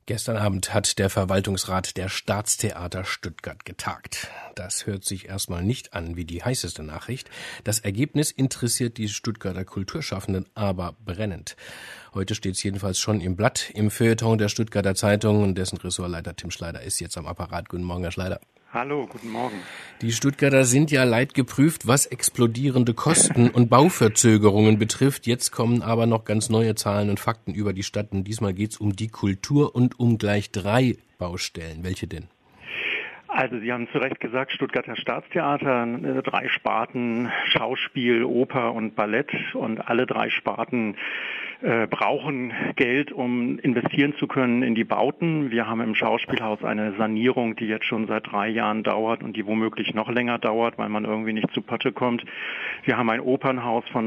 Gestern Abend hat der Verwaltungsrat der Staatstheater Stuttgart getagt. Das hört sich erstmal nicht an wie die heißeste Nachricht. Das Ergebnis interessiert die Stuttgarter Kulturschaffenden aber brennend. Heute steht es jedenfalls schon im Blatt, im Feuilleton der Stuttgarter Zeitung, und dessen Ressortleiter Tim Schleider ist jetzt am Apparat. Guten Morgen, Herr Schleider. Hallo, guten Morgen. Die Stuttgarter sind ja leidgeprüft, was explodierende Kosten und Bauverzögerungen betrifft. Jetzt kommen aber noch ganz neue Zahlen und Fakten über die Stadt. Und diesmal geht es um die Kultur und um gleich 3 Baustellen. Welche denn? Also Sie haben zu Recht gesagt, Stuttgarter Staatstheater, 3 Sparten, Schauspiel, Oper und Ballett, und alle 3 Sparten brauchen Geld, um investieren zu können in die Bauten. Wir haben im Schauspielhaus eine Sanierung, die jetzt schon seit 3 Jahren dauert und die womöglich noch länger dauert, weil man irgendwie nicht zu Potte kommt. Wir haben ein Opernhaus von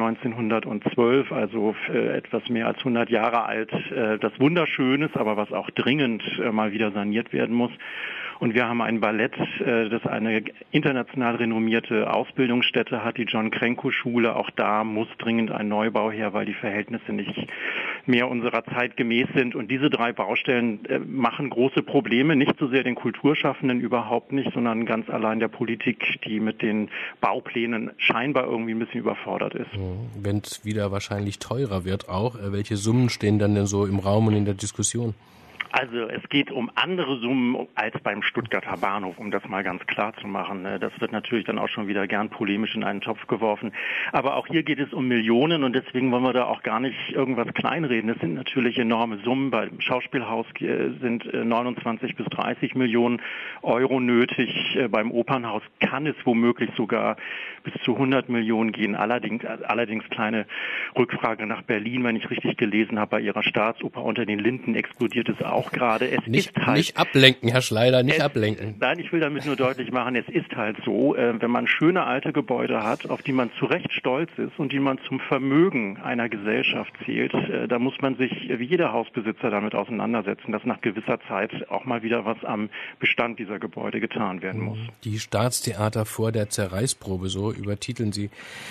1912, also etwas mehr als 100 Jahre alt, das wunderschön ist, aber was auch dringend mal wieder saniert werden muss. Und wir haben ein Ballett, das eine international renommierte Ausbildungsstätte hat, die John-Crenco-Schule. Auch da muss dringend ein Neubau her, weil die Verhältnisse nicht mehr unserer Zeit gemäß sind. Und diese 3 Baustellen machen große Probleme, nicht so sehr den Kulturschaffenden überhaupt nicht, sondern ganz allein der Politik, die mit den Bauplänen scheinbar irgendwie ein bisschen überfordert ist. Wenn es wieder wahrscheinlich teurer wird auch, welche Summen stehen dann denn so im Raum und in der Diskussion? Also es geht um andere Summen als beim Stuttgarter Bahnhof, um das mal ganz klar zu machen. Das wird natürlich dann auch schon wieder gern polemisch in einen Topf geworfen. Aber auch hier geht es um Millionen, und deswegen wollen wir da auch gar nicht irgendwas kleinreden. Es sind natürlich enorme Summen. Beim Schauspielhaus sind 29 bis 30 Millionen Euro nötig. Beim Opernhaus kann es womöglich sogar bis zu 100 Millionen gehen. Allerdings kleine Rückfrage nach Berlin, wenn ich richtig gelesen habe, bei Ihrer Staatsoper Unter den Linden explodiert es auch gerade. Nicht ablenken, Herr Schleider, nicht ablenken. Nein, ich will damit nur deutlich machen, es ist halt so, wenn man schöne alte Gebäude hat, auf die man zu Recht stolz ist und die man zum Vermögen einer Gesellschaft zählt, da muss man sich wie jeder Hausbesitzer damit auseinandersetzen, dass nach gewisser Zeit auch mal wieder was am Bestand dieser Gebäude getan werden muss. Die Staatstheater vor der Zerreißprobe, so übertiteln Sie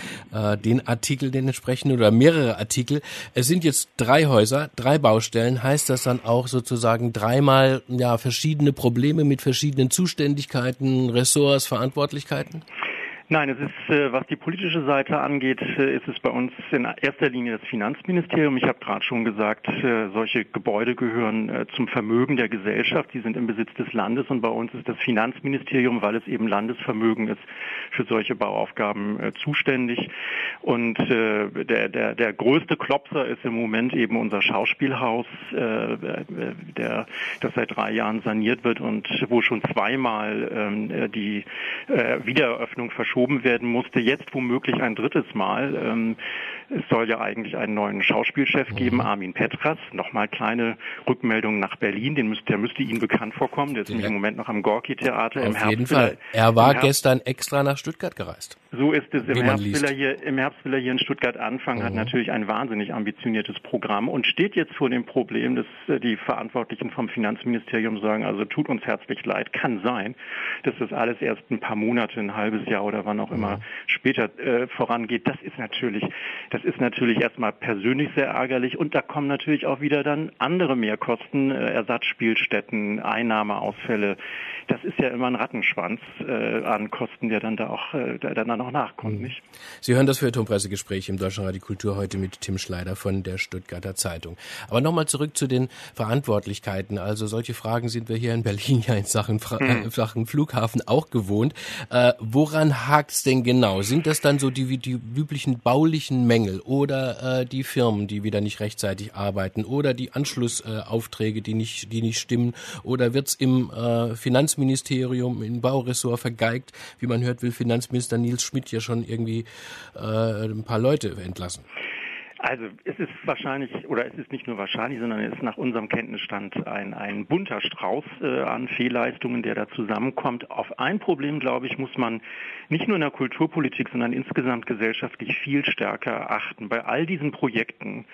den Artikel, den entsprechenden, oder mehrere Artikel. Es sind jetzt 3 Häuser, 3 Baustellen. Heißt das dann auch sozusagen 3-mal verschiedene Probleme mit verschiedenen Zuständigkeiten, Ressorts, Verantwortlichkeiten? Nein, es ist, was die politische Seite angeht, ist es bei uns in erster Linie das Finanzministerium. Ich habe gerade schon gesagt, solche Gebäude gehören zum Vermögen der Gesellschaft. Die sind im Besitz des Landes, und bei uns ist das Finanzministerium, weil es eben Landesvermögen ist, für solche Bauaufgaben zuständig. Und der größte Klopser ist im Moment eben unser Schauspielhaus, das seit 3 Jahren saniert wird und wo schon 2-mal die Wiedereröffnung verschoben werden musste, jetzt womöglich ein 3. Mal. Es soll ja eigentlich einen neuen Schauspielchef geben, Armin Petras. Nochmal kleine Rückmeldung nach Berlin, der müsste Ihnen bekannt vorkommen. Der ist nämlich im Moment noch am Gorki-Theater. Auf jeden Fall. Er war gestern extra nach Stuttgart gereist. So ist es. Im Herbst will er hier in Stuttgart anfangen, hat natürlich ein wahnsinnig ambitioniertes Programm und steht jetzt vor dem Problem, dass die Verantwortlichen vom Finanzministerium sagen, also tut uns herzlich leid, kann sein, dass das alles erst ein paar Monate, ein halbes Jahr oder wann auch immer später vorangeht. Das ist natürlich erstmal persönlich sehr ärgerlich, und da kommen natürlich auch wieder dann andere Mehrkosten, Ersatzspielstätten, Einnahmeausfälle. Das ist ja immer ein Rattenschwanz an Kosten, der dann auch nachkommt, nicht? Sie hören das Feuilleton-Pressegespräch im Deutschlandradio Kultur heute mit Tim Schleider von der Stuttgarter Zeitung. Aber nochmal zurück zu den Verantwortlichkeiten. Also solche Fragen sind wir hier in Berlin ja in Sachen Flughafen auch gewohnt. Woran hakt's denn genau? Sind das dann so die üblichen baulichen Mängel oder die Firmen, die wieder nicht rechtzeitig arbeiten, oder die Anschlussaufträge, die nicht stimmen, oder wird's im Finanzministerium, im Bauressort vergeigt? Wie man hört, will Finanzminister Nils Schmidt ja schon irgendwie ein paar Leute entlassen. Also es ist wahrscheinlich, oder es ist nicht nur wahrscheinlich, sondern es ist nach unserem Kenntnisstand ein bunter Strauß an Fehlleistungen, der da zusammenkommt. Auf ein Problem, glaube ich, muss man nicht nur in der Kulturpolitik, sondern insgesamt gesellschaftlich viel stärker achten. Bei all diesen Projekten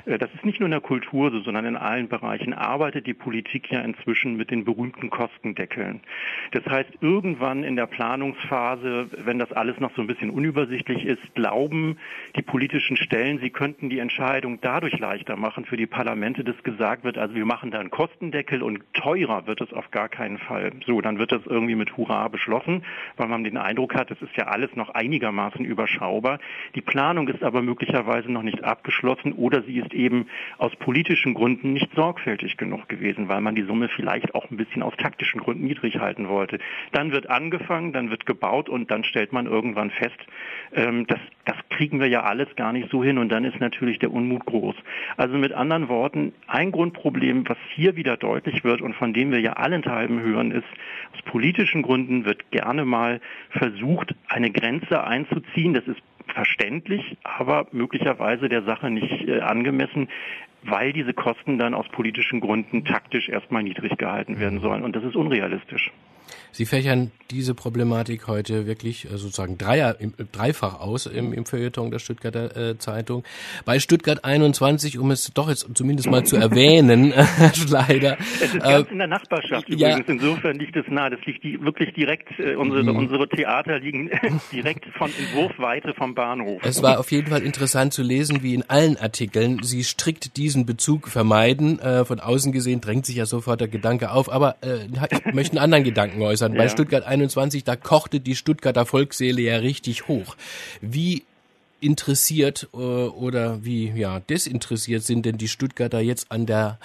Das ist nicht nur in der Kultur so, sondern in allen Bereichen arbeitet die Politik ja inzwischen mit den berühmten Kostendeckeln. Das heißt, irgendwann in der Planungsphase, wenn das alles noch so ein bisschen unübersichtlich ist, glauben die politischen Stellen, sie könnten die Entscheidung dadurch leichter machen für die Parlamente, dass gesagt wird, also wir machen da einen Kostendeckel und teurer wird es auf gar keinen Fall. So, dann wird das irgendwie mit Hurra beschlossen, weil man den Eindruck hat, es ist ja alles noch einigermaßen überschaubar. Die Planung ist aber möglicherweise noch nicht abgeschlossen oder sie ist eben aus politischen Gründen nicht sorgfältig genug gewesen, weil man die Summe vielleicht auch ein bisschen aus taktischen Gründen niedrig halten wollte. Dann wird angefangen, dann wird gebaut und dann stellt man irgendwann fest, das kriegen wir ja alles gar nicht so hin und dann ist natürlich der Unmut groß. Also mit anderen Worten, ein Grundproblem, was hier wieder deutlich wird und von dem wir ja allenthalben hören, ist, aus politischen Gründen wird gerne mal versucht, eine Grenze einzuziehen. Das ist verständlich, aber möglicherweise der Sache nicht angemessen, weil diese Kosten dann aus politischen Gründen taktisch erstmal niedrig gehalten werden sollen. Und das ist unrealistisch. Sie fächern diese Problematik heute wirklich sozusagen dreifach aus im Feuilleton der Stuttgarter Zeitung. Bei Stuttgart 21, um es doch jetzt zumindest mal zu erwähnen, leider. Es ist ganz in der Nachbarschaft übrigens. Ja. Insofern liegt es nahe. Das liegt wirklich direkt, unsere Theater liegen direkt in Wurfweite vom Bahnhof. Es war auf jeden Fall interessant zu lesen, wie in allen Artikeln Sie strikt diesen Bezug vermeiden. Von außen gesehen drängt sich ja sofort der Gedanke auf, aber ich möchte einen anderen Gedanken äußern. Bei Stuttgart 21, da kochte die Stuttgarter Volksseele ja richtig hoch. Wie interessiert oder wie desinteressiert sind denn die Stuttgarter jetzt an der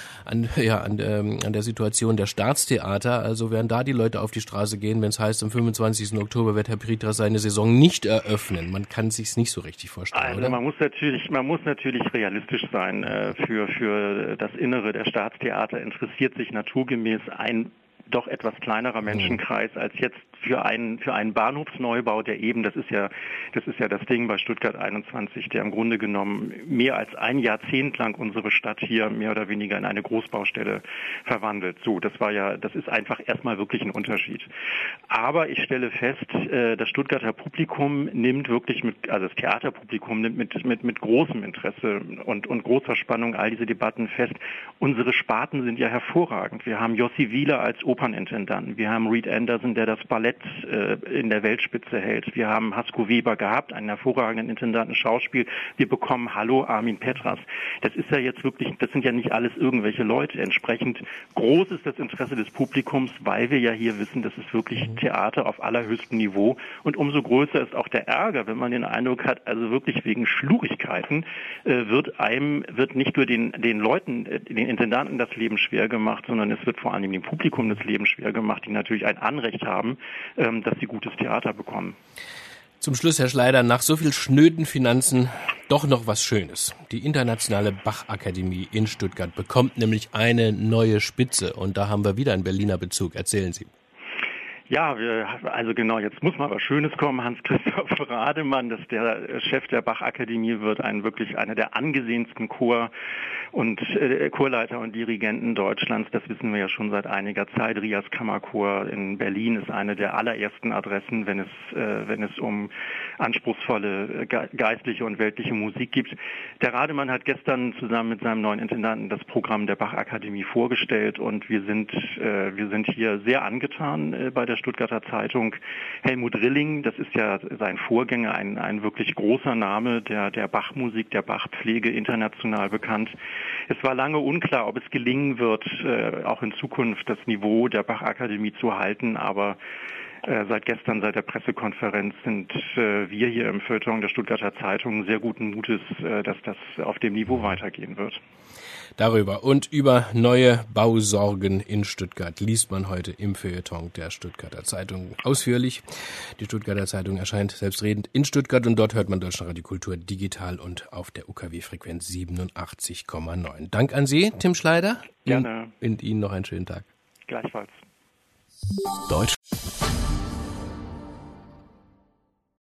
Situation der Staatstheater? Also werden da die Leute auf die Straße gehen, wenn es heißt, am 25. Oktober wird Herr Prietras seine Saison nicht eröffnen? Man kann sich's nicht so richtig vorstellen, also oder? Man muss natürlich realistisch sein. Für das Innere der Staatstheater interessiert sich naturgemäß ein doch etwas kleinerer Menschenkreis als jetzt für einen Bahnhofsneubau, der eben, das ist ja das Ding bei Stuttgart 21, der im Grunde genommen mehr als ein Jahrzehnt lang unsere Stadt hier mehr oder weniger in eine Großbaustelle verwandelt. So, das ist einfach erstmal wirklich ein Unterschied. Aber ich stelle fest, das Stuttgarter Publikum nimmt wirklich das Theaterpublikum nimmt mit großem Interesse und großer Spannung all diese Debatten fest. Unsere Sparten sind ja hervorragend. Wir haben Jossi Wieler als Opernintendanten. Wir haben Reed Anderson, der das Ballett in der Weltspitze hält. Wir haben Hasko Weber gehabt, einen hervorragenden Intendanten Schauspiel. Wir bekommen Armin Petras. Das ist ja jetzt wirklich, das sind ja nicht alles irgendwelche Leute. Entsprechend groß ist das Interesse des Publikums, weil wir ja hier wissen, das ist wirklich Theater auf allerhöchstem Niveau. Und umso größer ist auch der Ärger, wenn man den Eindruck hat, also wirklich wegen Schlurigkeiten wird nicht nur den Leuten, den Intendanten das Leben schwer gemacht, sondern es wird vor allem dem Publikum das Leben schwer gemacht, die natürlich ein Anrecht haben, dass sie gutes Theater bekommen. Zum Schluss, Herr Schleider, nach so viel schnöden Finanzen doch noch was Schönes. Die Internationale Bach-Akademie in Stuttgart bekommt nämlich eine neue Spitze und da haben wir wieder einen Berliner Bezug. Erzählen Sie. Ja, also genau, jetzt muss mal was Schönes kommen. Hans-Christoph Rademann, das der Chef der Bach-Akademie wird, einer der angesehensten Chorleiter und Dirigenten Deutschlands. Das wissen wir ja schon seit einiger Zeit. Rias Kammerchor in Berlin ist eine der allerersten Adressen, wenn es um anspruchsvolle geistliche und weltliche Musik gibt. Der Rademann hat gestern zusammen mit seinem neuen Intendanten das Programm der Bach-Akademie vorgestellt und wir sind hier sehr angetan bei der Stuttgarter Zeitung. Helmut Rilling, das ist ja sein Vorgänger, ein wirklich großer Name der Bachmusik, der Bachpflege, international bekannt. Es war lange unklar, ob es gelingen wird, auch in Zukunft das Niveau der Bach-Akademie zu halten, aber seit gestern, seit der Pressekonferenz, sind wir hier im Feuilleton der Stuttgarter Zeitung sehr guten Mutes, dass das auf dem Niveau weitergehen wird. Darüber und über neue Bausorgen in Stuttgart liest man heute im Feuilleton der Stuttgarter Zeitung ausführlich. Die Stuttgarter Zeitung erscheint selbstredend in Stuttgart und dort hört man Deutschlandradio Kultur digital und auf der UKW-Frequenz 87,9. Dank an Sie, Tim Schleider. Gerne. Und Ihnen noch einen schönen Tag. Gleichfalls. Deutsch.